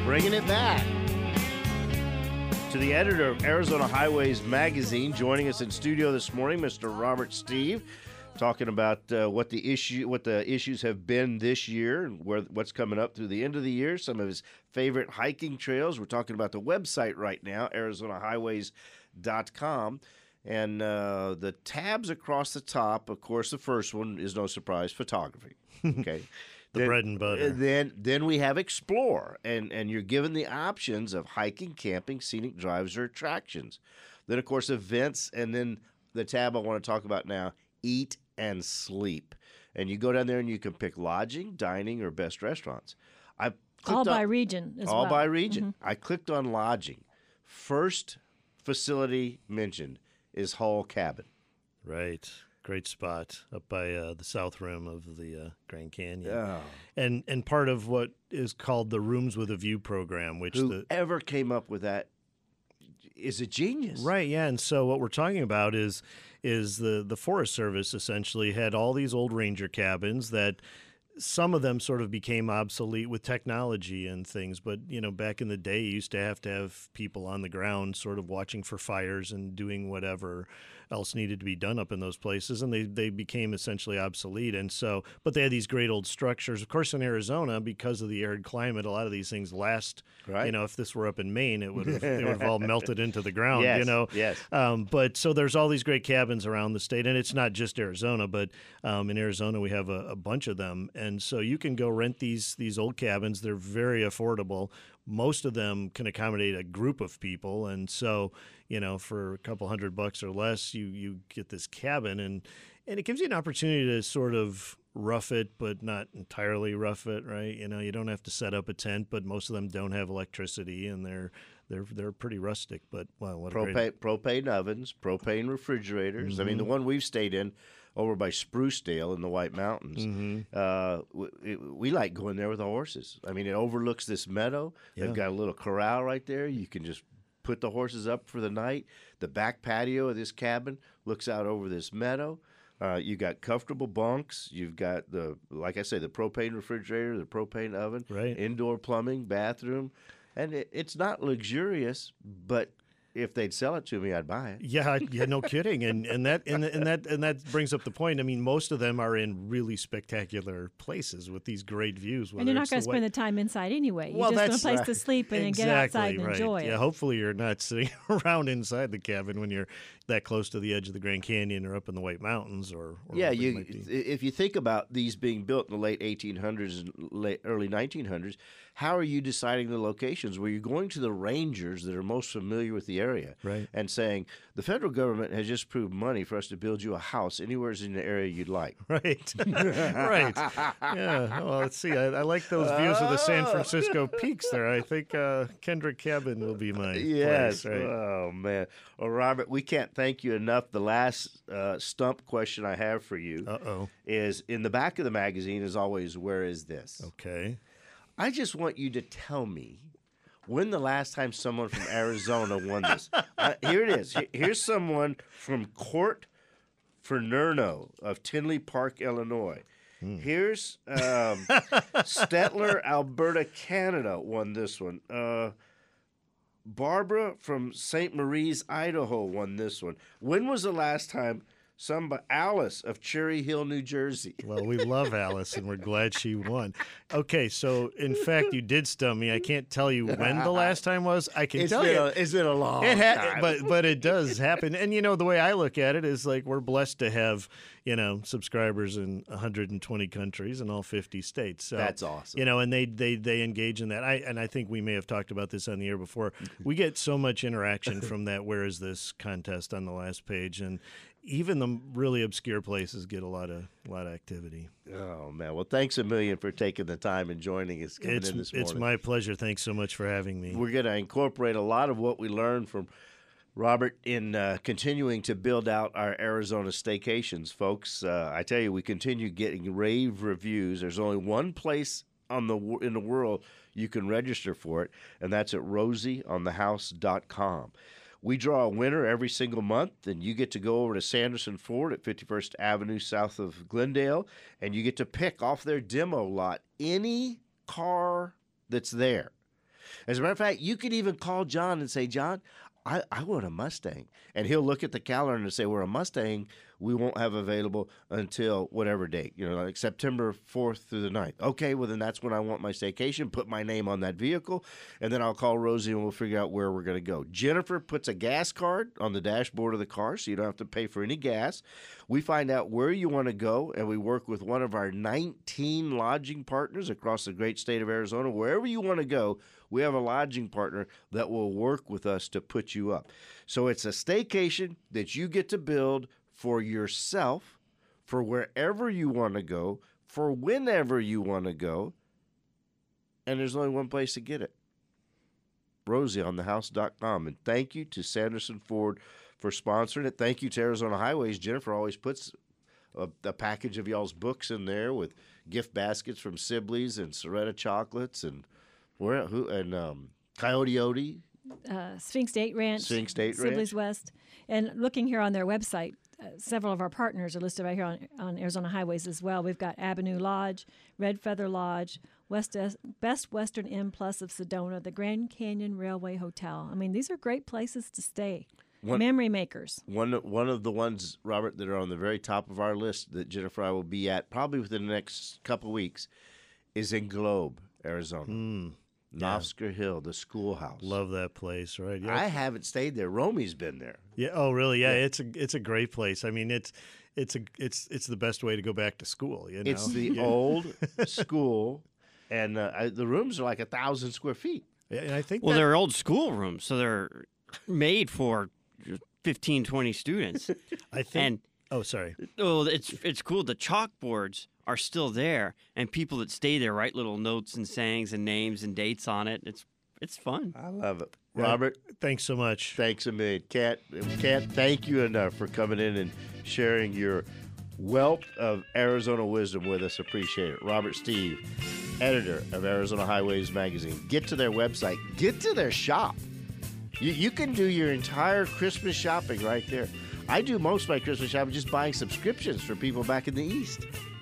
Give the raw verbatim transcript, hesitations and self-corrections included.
Bringing it back to the editor of Arizona Highways Magazine. Joining us in studio this morning, Mister Robert Steve, talking about uh, what the issue, what the issues have been this year, and where what's coming up through the end of the year. Some of his favorite hiking trails. We're talking about the website right now, Arizona Highways dot com. And uh, the tabs across the top, of course, the first one is no surprise, photography. Okay. the then, bread and butter. Then then we have explore, and, and you're given the options of hiking, camping, scenic drives, or attractions. Then, of course, events, and then the tab I want to talk about now, eat and sleep. And you go down there and you can pick lodging, dining, or best restaurants. I All on, by region as all well. by region. Mm-hmm. I clicked on lodging. First facility mentioned is Hull Cabin. Right. Great spot up by uh, the south rim of the uh, Grand Canyon. Oh. And and part of what is called the Rooms with a View program, which the Whoever came up with that is a genius. Right, yeah. And so what we're talking about is is the, the Forest Service essentially had all these old ranger cabins that some of them sort of became obsolete with technology and things. But, you know, back in the day, you used to have to have people on the ground sort of watching for fires and doing whatever else needed to be done up in those places. And they, they became essentially obsolete. And so, but they had these great old structures. Of course, in Arizona, because of the arid climate, a lot of these things last. Right. You know, if this were up in Maine, it would have, they would have all melted into the ground, Yes, you know. yes. Um, but so there's all these great cabins around the state. And it's not just Arizona, but um, in Arizona, we have a, a bunch of them. And so you can go rent these these old cabins. They're very affordable. Most of them can accommodate a group of people. And so, you know, for a couple hundred bucks or less, you you get this cabin. And, and it gives you an opportunity to sort of rough it, but not entirely rough it, right? You know, you don't have to set up a tent, but most of them don't have electricity, and they're they're they're pretty rustic. But, wow, what a Propane, great... propane ovens, propane refrigerators. Mm-hmm. I mean, the one we've stayed in over by Sprucedale in the White Mountains, Mm-hmm. uh, we, we like going there with the horses. I mean, it overlooks this meadow. Yeah. They've got a little corral right there. You can just put the horses up for the night. The back patio of this cabin looks out over this meadow. Uh, you got comfortable bunks. You've got the, like I say, the propane refrigerator, the propane oven, Right. indoor plumbing, bathroom. And it, it's not luxurious, but if they'd sell it to me, I'd buy it. Yeah, yeah, no kidding, and and that and, and that and that brings up the point. I mean, most of them are in really spectacular places with these great views. And you're not going to spend the time inside anyway. You Well, just want a that's place right. to sleep and exactly, get outside and right. enjoy it. Yeah, hopefully you're not sitting around inside the cabin when you're that close to the edge of the Grand Canyon or up in the White Mountains. Or, or yeah, wherever it you might be. if you think about these being built in the late eighteen hundreds and late, early nineteen hundreds, how are you deciding the locations? Well, you're going to the rangers that are most familiar with the area, Right. and saying the federal government has just approved money for us to build you a house anywhere in the area you'd like. Right, right. Yeah. Well, let's see. I, I like those views of the San Francisco peaks there. I think uh, Kendrick Cabin will be my Yes. place. Right. Oh man. Well, Robert, we can't thank you enough. The last uh, stump question I have for you Uh oh. is in the back of the magazine. Is always, where is this? Okay. I just want you to tell me when the last time someone from Arizona won this. Uh, here it is. Here- Here's someone from Court Fernerno of Tinley Park, Illinois. Here's um, Stettler, Alberta, Canada won this one. Uh, Barbara from Saint Marie's, Idaho won this one. When was the last time somebody, Alice of Cherry Hill, New Jersey? Well, we love Alice, and we're glad she won. Okay, so in fact, you did stump me. I can't tell you when the last time was. I can It's tell been you. a, it's been a long It ha- time. but but it does happen, and you know the way I look at it is like we're blessed to have you know subscribers in one hundred twenty countries in all fifty states. So, That's awesome. You know, and they they they engage in that. I and I think we may have talked about this on the air before. We get so much interaction from that. Where is this contest on the last page, and even the really obscure places get a lot of a lot of activity. Oh man! Well, thanks a million for taking the time and joining us coming It's in this morning. it's my pleasure. Thanks so much for having me. We're going to incorporate a lot of what we learned from Robert in uh, continuing to build out our Arizona staycations, folks. Uh, I tell you, we continue getting rave reviews. There's only one place on the in the world you can register for it, and that's at rosie on the house dot com. We draw a winner every single month, and you get to go over to Sanderson Ford at fifty-first Avenue south of Glendale, and you get to pick off their demo lot any car that's there. As a matter of fact, you could even call John and say, John, I, I want a Mustang. And he'll look at the calendar and say, well, a Mustang we won't have available until whatever date, you know, like September fourth through the ninth. Okay, well, then that's when I want my staycation. Put my name on that vehicle, and then I'll call Rosie and we'll figure out where we're going to go. Jennifer puts a gas card on the dashboard of the car so you don't have to pay for any gas. We find out where you want to go, and we work with one of our nineteen lodging partners across the great state of Arizona. Wherever you want to go, we have a lodging partner that will work with us to put you up. So it's a staycation that you get to build for yourself, for wherever you want to go, for whenever you want to go, and there's only one place to get it. Rosie on the house dot com. And thank you to Sanderson Ford for sponsoring it. Thank you to Arizona Highways. Jennifer always puts a, a package of y'all's books in there with gift baskets from Sibley's and Soretta Chocolates and where who and um, Coyote Odie. Uh, Sphinx Date Ranch, Sphinx Date Sibley's Ranch. West. And looking here on their website, uh, several of our partners are listed right here on, on Arizona Highways as well. We've got Avenue Lodge, Red Feather Lodge, West Best Western Inn Plus of Sedona, the Grand Canyon Railway Hotel. I mean, these are great places to stay. One- Memory makers. One one of the ones, Robert, that are on the very top of our list that Jennifer and I will be at probably within the next couple of weeks is in Globe, Arizona. Mm, Novsker Hill, the schoolhouse. love that place, right? Yeah. I haven't stayed there. Romy's been there. Yeah. Oh, really? Yeah, It's a it's a great place. I mean, it's it's a it's it's the best way to go back to school. You know, It's the Yeah. old school, and uh, I, the rooms are like a thousand square feet. Yeah, and I think Well, that, they're old school rooms, so they're made for fifteen, twenty students. I think. and oh, sorry. well, it's it's cool. The chalkboards are still there, and people that stay there write little notes and sayings and names and dates on it. It's it's fun. I love it. Yeah. Robert, Thanks so much. thanks a million. Can't, can't thank you enough for coming in and sharing your wealth of Arizona wisdom with us. Appreciate it. Robert Steve, editor of Arizona Highways Magazine. Get to their website. Get to their shop. You, you can do your entire Christmas shopping right there. I do most of my Christmas shopping just buying subscriptions for people back in the East.